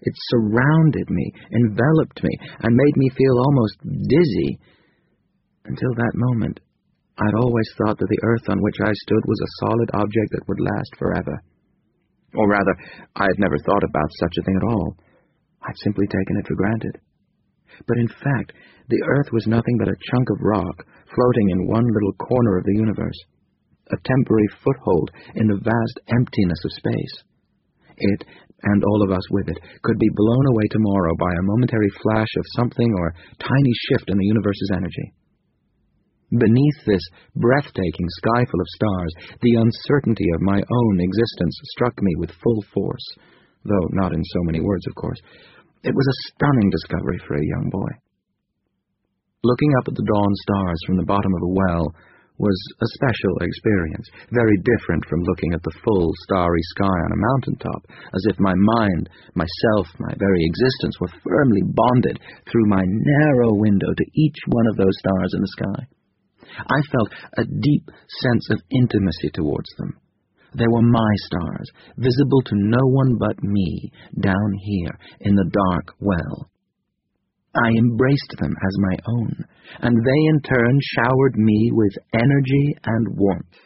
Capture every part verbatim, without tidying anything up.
It surrounded me, enveloped me, and made me feel almost dizzy. Until that moment, I'd always thought that the earth on which I stood was a solid object that would last forever. Or rather, I had never thought about such a thing at all. I'd simply taken it for granted. But in fact, the earth was nothing but a chunk of rock floating in one little corner of the universe, a temporary foothold in the vast emptiness of space. It, and all of us with it, could be blown away tomorrow by a momentary flash of something or tiny shift in the universe's energy. Beneath this breathtaking sky full of stars, the uncertainty of my own existence struck me with full force, though not in so many words, of course. It was a stunning discovery for a young boy. Looking up at the dawn stars from the bottom of a well was a special experience, very different from looking at the full, starry sky on a mountaintop, as if my mind, myself, my very existence were firmly bonded through my narrow window to each one of those stars in the sky. I felt a deep sense of intimacy towards them. They were my stars, visible to no one but me, down here in the dark well. I embraced them as my own, and they in turn showered me with energy and warmth.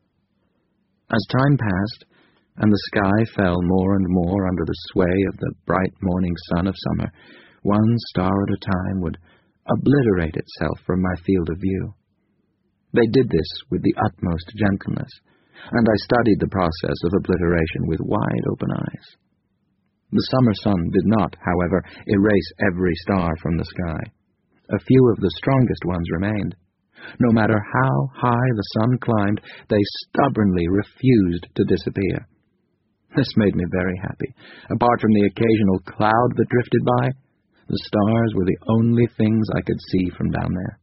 As time passed, and the sky fell more and more under the sway of the bright morning sun of summer, one star at a time would obliterate itself from my field of view. They did this with the utmost gentleness, and I studied the process of obliteration with wide-open eyes. The summer sun did not, however, erase every star from the sky. A few of the strongest ones remained. No matter how high the sun climbed, they stubbornly refused to disappear. This made me very happy. Apart from the occasional cloud that drifted by, the stars were the only things I could see from down there.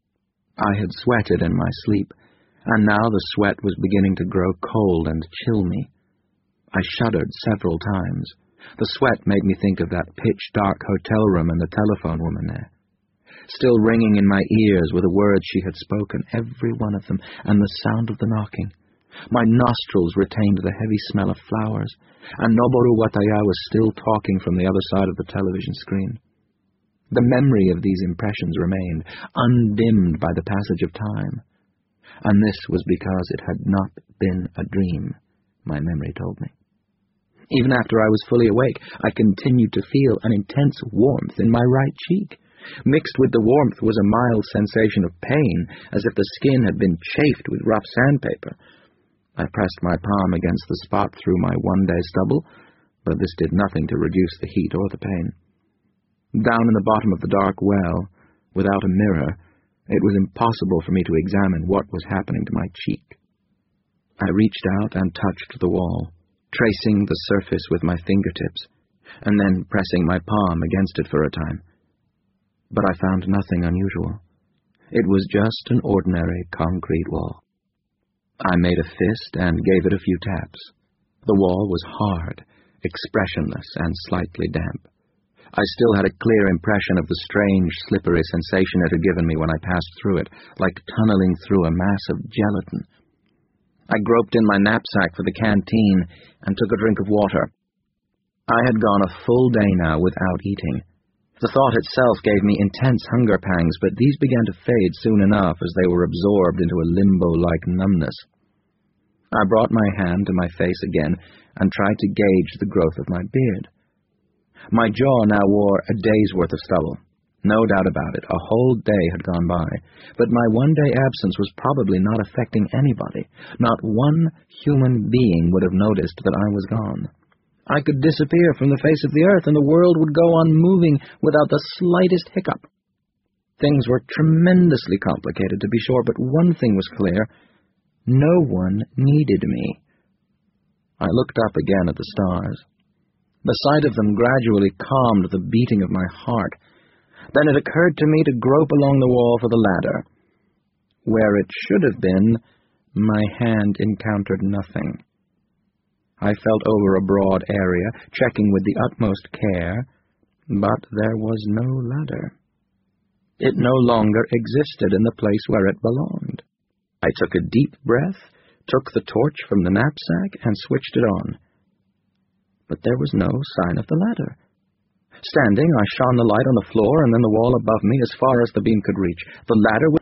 I had sweated in my sleep, and now the sweat was beginning to grow cold and chill me. I shuddered several times. The sweat made me think of that pitch-dark hotel room and the telephone woman there. Still ringing in my ears were the words she had spoken, every one of them, and the sound of the knocking. My nostrils retained the heavy smell of flowers, and Noboru Wataya was still talking from the other side of the television screen. The memory of these impressions remained, undimmed by the passage of time. And this was because it had not been a dream, my memory told me. Even after I was fully awake, I continued to feel an intense warmth in my right cheek. Mixed with the warmth was a mild sensation of pain, as if the skin had been chafed with rough sandpaper. I pressed my palm against the spot through my one-day stubble, but this did nothing to reduce the heat or the pain. Down in the bottom of the dark well, without a mirror, it was impossible for me to examine what was happening to my cheek. I reached out and touched the wall, tracing the surface with my fingertips, and then pressing my palm against it for a time. But I found nothing unusual. It was just an ordinary concrete wall. I made a fist and gave it a few taps. The wall was hard, expressionless, and slightly damp. I still had a clear impression of the strange, slippery sensation it had given me when I passed through it, like tunneling through a mass of gelatin. I groped in my knapsack for the canteen and took a drink of water. I had gone a full day now without eating. The thought itself gave me intense hunger pangs, but these began to fade soon enough as they were absorbed into a limbo-like numbness. I brought my hand to my face again and tried to gauge the growth of my beard. My jaw now wore a day's worth of stubble. No doubt about it, a whole day had gone by, but my one-day absence was probably not affecting anybody. Not one human being would have noticed that I was gone. I could disappear from the face of the earth, and the world would go on moving without the slightest hiccup. Things were tremendously complicated, to be sure, but one thing was clear. No one needed me. I looked up again at the stars. The sight of them gradually calmed the beating of my heart. Then it occurred to me to grope along the wall for the ladder. Where it should have been, my hand encountered nothing. I felt over a broad area, checking with the utmost care, but there was no ladder. It no longer existed in the place where it belonged. I took a deep breath, took the torch from the knapsack, and switched it on. But there was no sign of the ladder. Standing, I shone the light on the floor and then the wall above me as far as the beam could reach. The ladder was